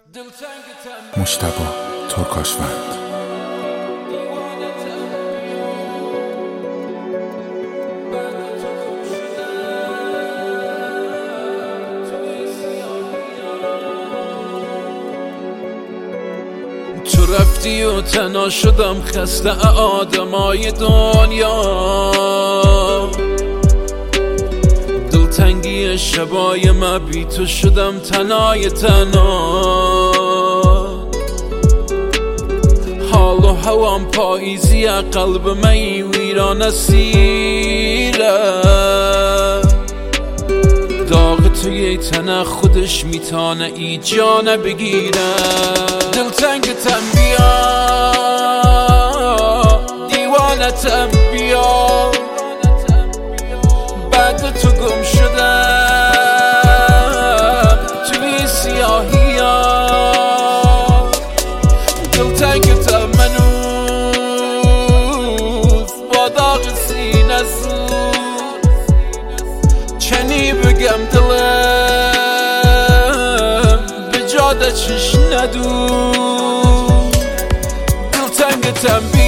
مجتبی ترکاشوند. تو رفتی و تنها شدم، خسته آدمای دنیا، دلتنگی شبای ما بی تو شدم تنهای تنها. حال و هوام پاییزی، قلب من ویران اسیره، داغ توی تنه خودش میتونه ای جانه بگیره. دلتنگتم بیا، دیوانتم بیا، بعد تو گم شدم توی سیاهی ها. دلتنگتم منوز با داغ سینه سوز، چنی بگم دلم به جاده چش ندو. دلتنگتم